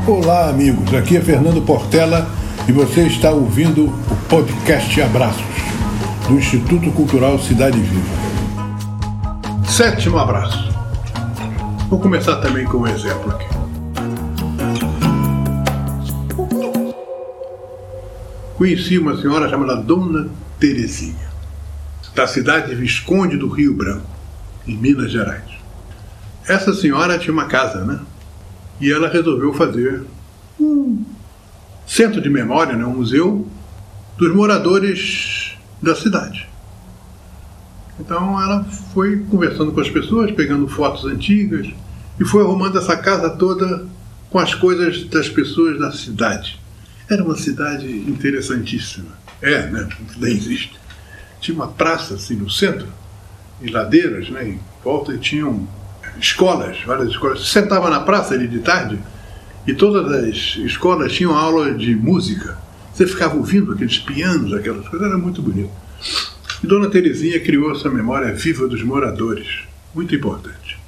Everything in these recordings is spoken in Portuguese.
Olá, amigos. Aqui é Fernando Portela e você está ouvindo o podcast Abraços, do Instituto Cultural Cidade Viva. 7º abraço. Vou começar também com um exemplo aqui. Conheci uma senhora chamada Dona Terezinha, da cidade de Visconde do Rio Branco, em Minas Gerais. Essa senhora tinha uma casa, né? E ela resolveu fazer um centro de memória, né? Um museu dos moradores da cidade. Então ela foi conversando com as pessoas, pegando fotos antigas e foi arrumando essa casa toda com as coisas das pessoas da cidade. Era uma cidade interessantíssima. Né? Ainda existe. Tinha uma praça assim no centro, e ladeiras, né? Em volta, e tinham escolas, várias escolas. Você sentava na praça ali de tarde e todas as escolas tinham aula de música. Você ficava ouvindo aqueles pianos, aquelas coisas, era muito bonito. E Dona Terezinha criou essa memória viva dos moradores, muito importante.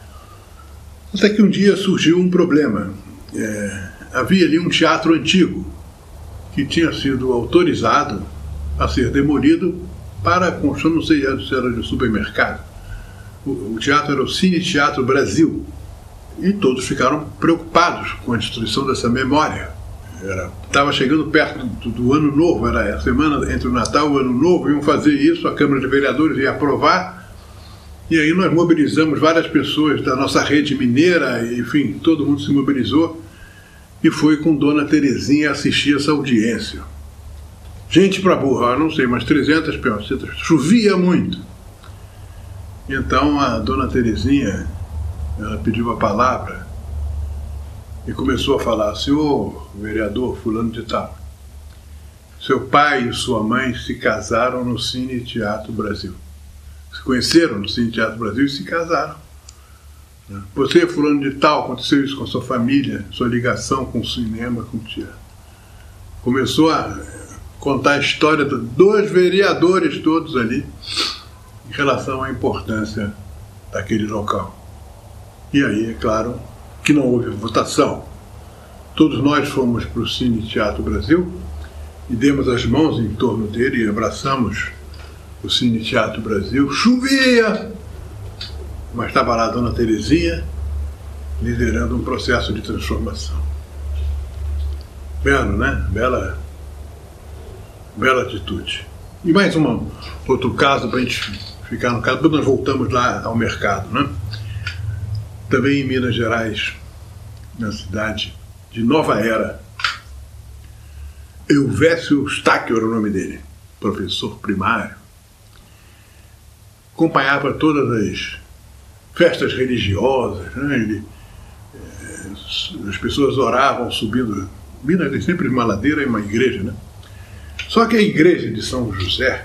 Até que um dia surgiu um problema. Havia ali um teatro antigo que tinha sido autorizado a ser demolido para a construção, não sei se era de supermercado. O teatro era o Cine Teatro Brasil. E todos ficaram preocupados com a destruição dessa memória. Estava chegando perto do Ano Novo, era a semana entre o Natal e o Ano Novo, iam fazer isso, a Câmara de Vereadores ia aprovar. E aí nós mobilizamos várias pessoas da nossa rede mineira, enfim, todo mundo se mobilizou e foi com Dona Terezinha assistir essa audiência. Gente pra burra, não sei, mas 300 pessoas, chovia muito. Então a Dona Terezinha, ela pediu a palavra e começou a falar: senhor vereador fulano de tal, seu pai e sua mãe se casaram no Cine Teatro Brasil. Se conheceram no Cine Teatro Brasil e se casaram. Você, fulano de tal, aconteceu isso com a sua família, sua ligação com o cinema, com o teatro. Começou a contar a história dos vereadores todos ali em relação à importância daquele local. E aí, é claro, que não houve votação. Todos nós fomos para o Cine Teatro Brasil e demos as mãos em torno dele e abraçamos o Cine Teatro Brasil. Chovia! Mas estava lá a Dona Terezinha liderando um processo de transformação. Belo, né? Bela atitude. E mais outro caso para a gente ficar no caso, depois nós voltamos lá ao mercado, né? Também em Minas Gerais, na cidade de Nova Era. Elvésio Eustáquio era o nome dele, professor primário. Acompanhava todas as festas religiosas, né? As pessoas oravam subindo. Minas tem sempre uma ladeira e uma igreja, né? Só que a igreja de São José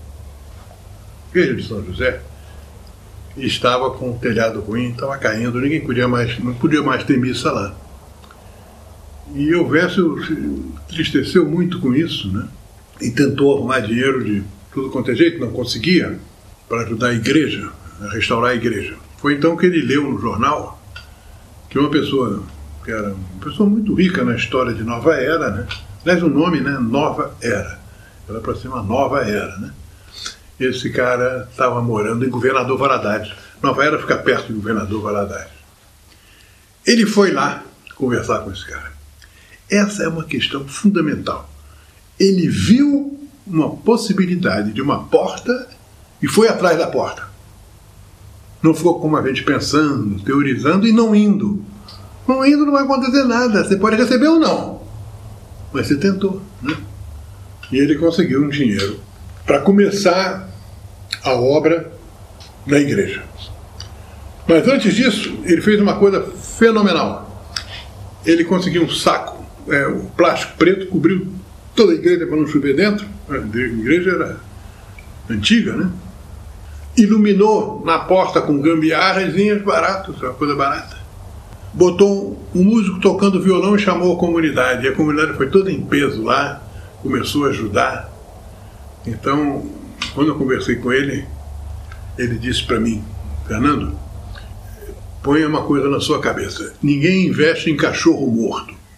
estava com o telhado ruim, estava caindo, não podia mais ter missa lá. E Elvésio se entristeceu muito com isso, né? E tentou arrumar dinheiro de tudo quanto é jeito, não conseguia, para ajudar a igreja, a restaurar a igreja. Foi então que ele leu no jornal que uma pessoa, que era uma pessoa muito rica na história de Nova Era, né? Aliás, o nome, né? Nova Era. Era para ser uma nova era, né? Esse cara estava morando em Governador Valadares. Nova Era fica perto de Governador Valadares. Ele foi lá conversar com esse cara. Essa é uma questão fundamental. Ele viu uma possibilidade de uma porta e foi atrás da porta. Não ficou como a gente pensando, teorizando e não indo. Não indo não vai acontecer nada. Você pode receber ou não. Mas você tentou, né? E ele conseguiu um dinheiro para começar a obra da igreja. Mas antes disso, ele fez uma coisa fenomenal. Ele conseguiu um saco, um plástico preto, cobriu toda a igreja para não chover dentro. A igreja era antiga, né? Iluminou na porta com gambiarrazinhas baratas, uma coisa barata. Botou um músico tocando violão e chamou a comunidade. E a comunidade foi toda em peso lá, começou a ajudar. Então, quando eu conversei com ele, ele disse para mim: Fernando, ponha uma coisa na sua cabeça. Ninguém investe em cachorro morto.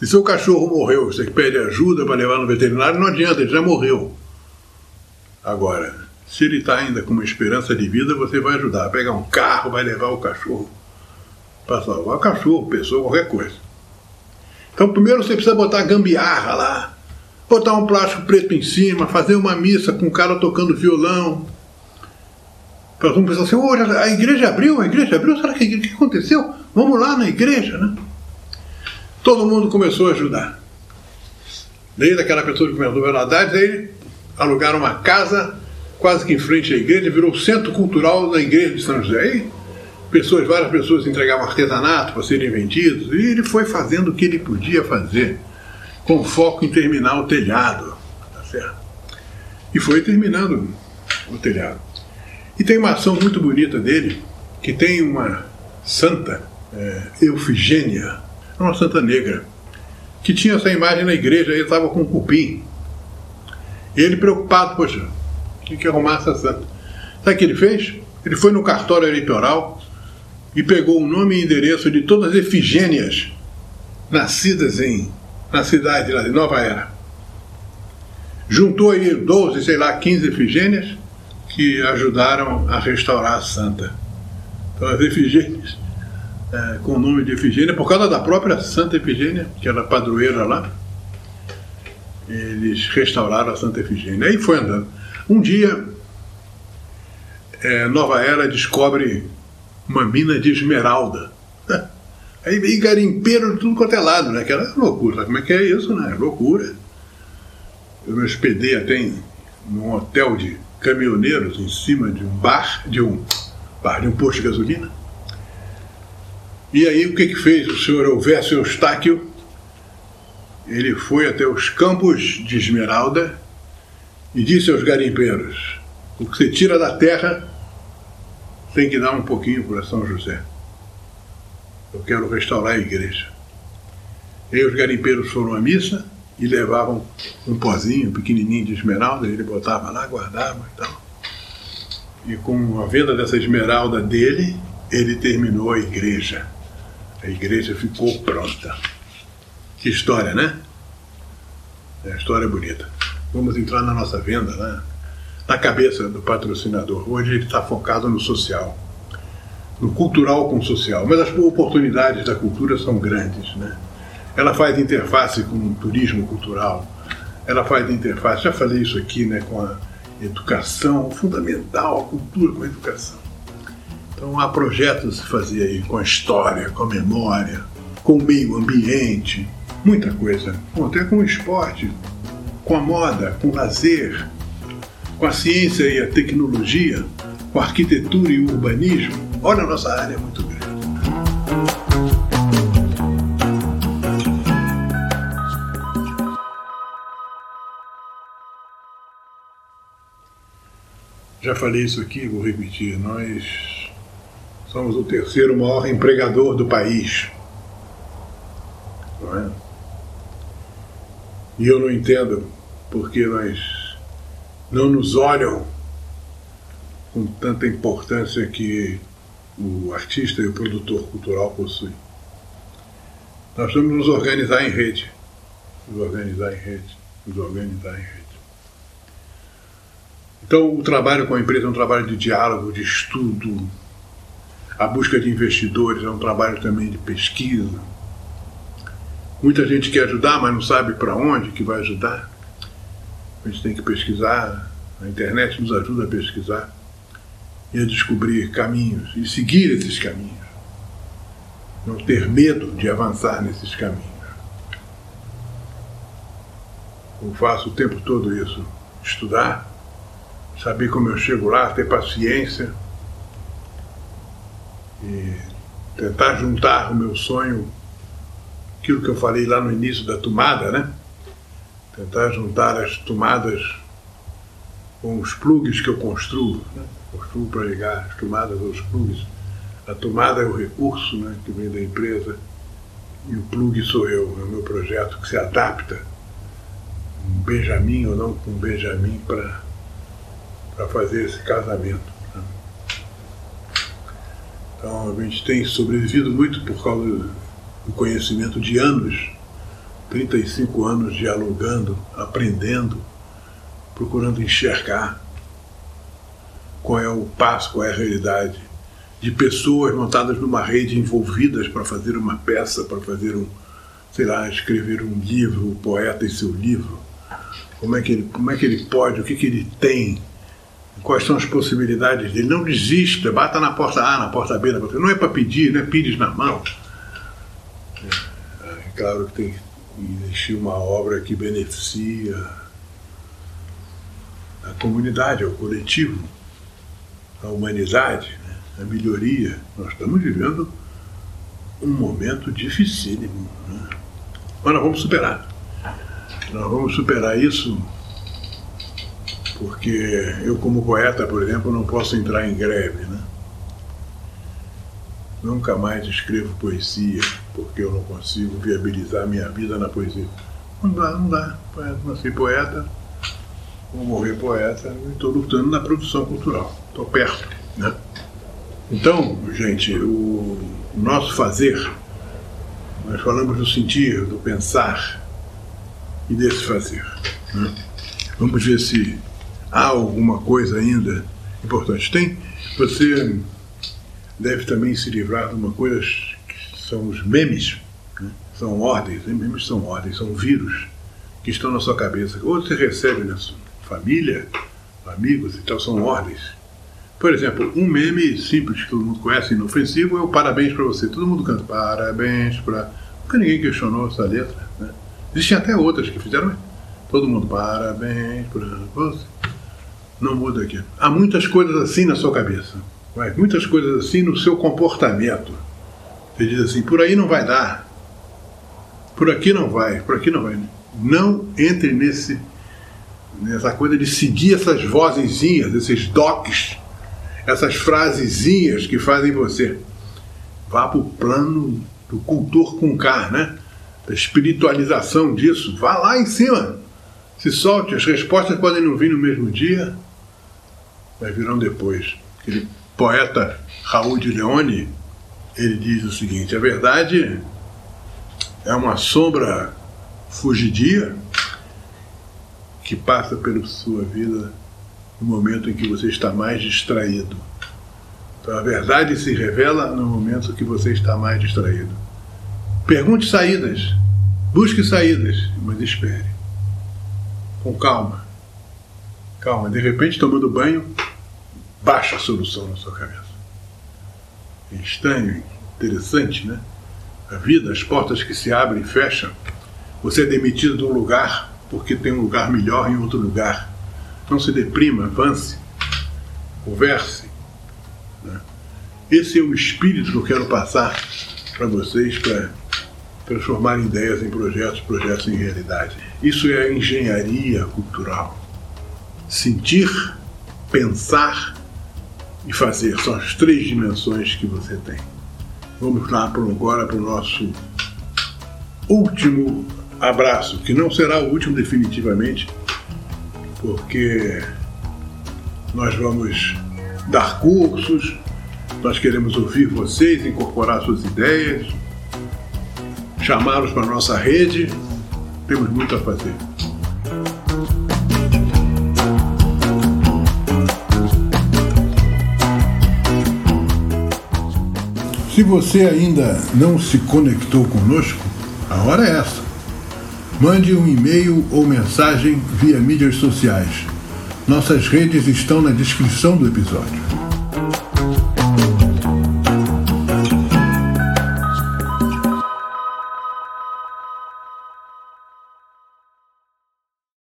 Se seu cachorro morreu, você pede ajuda para levar no veterinário, não adianta, ele já morreu. Agora, se ele está ainda com uma esperança de vida, você vai ajudar. Vai pegar um carro, vai levar o cachorro para salvar o cachorro, pessoa, qualquer coisa. Então, primeiro você precisa botar gambiarra lá, botar um plástico preto em cima, fazer uma missa com o cara tocando violão. Para todo mundo pensar assim, oh, a igreja abriu, será que aconteceu? Vamos lá na igreja, né? Todo mundo começou a ajudar. Desde aquela pessoa que comentou Valadares, aí alugaram uma casa quase que em frente à igreja, virou o centro cultural da igreja de São José. Aí, várias pessoas entregavam artesanato para serem vendidos, e ele foi fazendo o que ele podia fazer, com foco em terminar o telhado. Tá certo? E foi terminando o telhado. E tem uma ação muito bonita dele, que tem uma santa, Eufigênia, uma santa negra, que tinha essa imagem na igreja, ele estava com um cupim. E ele preocupado, poxa, tinha que arrumar essa santa. Sabe o que ele fez? Ele foi no cartório eleitoral e pegou o nome e endereço de todas as Efigênias nascidas na cidade lá de Nova Era. Juntou aí 12, 15 Efigênias que ajudaram a restaurar a santa. Então as Efigênias, com o nome de Efigênia, por causa da própria Santa Efigênia, que era padroeira lá, eles restauraram a Santa Efigênia. Aí foi andando. Um dia, Nova Era descobre uma mina de esmeralda. Aí vem garimpeiro de tudo quanto é lado, né? Que era loucura. Sabe como é que é isso, né? Loucura. Eu me hospedei até num hotel de caminhoneiros em cima de um posto de gasolina. E aí o que fez o senhor Elvésio Eustáquio? Ele foi até os campos de esmeralda e disse aos garimpeiros: o que você tira da terra tem que dar um pouquinho para São José. Eu quero restaurar a igreja. E aí os garimpeiros foram à missa e levavam um pozinho pequenininho de esmeralda, ele botava lá, guardava e tal. E com a venda dessa esmeralda dele, ele terminou a igreja. A igreja ficou pronta. Que história, né? A história é bonita. Vamos entrar na nossa venda, né? Na cabeça do patrocinador. Hoje ele está focado no social, no cultural com o social. Mas as oportunidades da cultura são grandes, né? Ela faz interface com o turismo cultural. Ela faz interface, já falei isso aqui, né? Com a educação fundamental, a cultura com a educação. Então há projetos a fazer aí com a história, com a memória, com o meio ambiente, muita coisa. Até com o esporte, com a moda, com o lazer, com a ciência e a tecnologia, com a arquitetura e o urbanismo. Olha, a nossa área é muito grande. Já falei isso aqui, vou repetir, nós somos o terceiro maior empregador do país. Não é? E eu não entendo porque nós não nos olham com tanta importância que o artista e o produtor cultural possuem. Nós temos que nos organizar em rede. Nos organizar em rede. Então, o trabalho com a empresa é um trabalho de diálogo, de estudo. A busca de investidores é um trabalho também de pesquisa. Muita gente quer ajudar, mas não sabe para onde que vai ajudar. A gente tem que pesquisar. A internet nos ajuda a pesquisar e a descobrir caminhos e seguir esses caminhos. Não ter medo de avançar nesses caminhos. Eu faço o tempo todo isso. Estudar, saber como eu chego lá, ter paciência e tentar juntar o meu sonho, aquilo que eu falei lá no início da tomada, né? Tentar juntar as tomadas com os plugs que eu construo, né? Construo para ligar as tomadas aos plugs. A tomada é o recurso, né, que vem da empresa e o plug sou eu, é o meu projeto que se adapta, um Benjamin ou não com um Benjamin para fazer esse casamento. Né? Então a gente tem sobrevivido muito por causa do conhecimento de anos 35 anos dialogando, aprendendo, procurando enxergar qual é o passo, qual é a realidade de pessoas montadas numa rede, envolvidas para fazer uma peça, para fazer escrever um livro, o poeta e seu livro. Como é que ele pode, o que ele tem, quais são as possibilidades dele. Não desista, bata na porta A, na porta B, não é para pedir, não é pires na mão. É claro que tem que existir uma obra que beneficia a comunidade, ao coletivo, a humanidade, né? A melhoria. Nós estamos vivendo um momento dificílimo, né? Mas nós vamos superar. Nós vamos superar isso porque eu, como poeta, por exemplo, não posso entrar em greve, né? Nunca mais escrevo poesia porque eu não consigo viabilizar minha vida na poesia. Não dá. Nasci poeta, vou morrer poeta e estou lutando na produção cultural. Estou perto, né? Então, gente, o nosso fazer, nós falamos do sentir, do pensar e desse fazer, né? Vamos ver se há alguma coisa ainda importante. Você deve também se livrar de uma coisa que são os memes, né? São ordens, memes são ordens, são vírus que estão na sua cabeça. Ou você recebe na sua família, amigos e tal, são ordens. Por exemplo, um meme simples que todo mundo conhece, inofensivo, é o parabéns para você. Todo mundo canta parabéns para... Nunca ninguém questionou essa letra, né? Existem até outras que fizeram, mas todo mundo parabéns para você. Não muda aqui. Há muitas coisas assim na sua cabeça. Muitas coisas assim no seu comportamento. Você diz assim, por aí não vai dar. Por aqui não vai, por aqui não vai. Não entre nessa coisa de seguir essas vozezinhas, esses docs, essas frasezinhas que fazem você. Vá para o plano do cultor com K, né? Da espiritualização disso. Vá lá em cima. Se solte. As respostas podem não vir no mesmo dia, mas virão depois. Aquele poeta Raul de Leone, ele diz o seguinte: a verdade é uma sombra fugidia que passa pela sua vida no momento em que você está mais distraído. Então a verdade se revela no momento que você está mais distraído. Pergunte saídas, busque saídas, mas espere. Com calma. Calma, de repente, tomando banho, baixa a solução na sua cabeça. É estranho, interessante, né? A vida, as portas que se abrem e fecham. Você é demitido de um lugar porque tem um lugar melhor em outro lugar. Não se deprima, avance, converse, né? Esse é o espírito que eu quero passar para vocês, para transformar ideias em projetos, projetos em realidade. Isso é a engenharia cultural. Sentir, pensar e fazer. São as 3 dimensões que você tem. Vamos lá agora para o nosso último abraço, que não será o último definitivamente, porque nós vamos dar cursos, nós queremos ouvir vocês, incorporar suas ideias, chamá-los para a nossa rede. Temos muito a fazer. Se você ainda não se conectou conosco, a hora é essa. Mande um e-mail ou mensagem via mídias sociais. Nossas redes estão na descrição do episódio.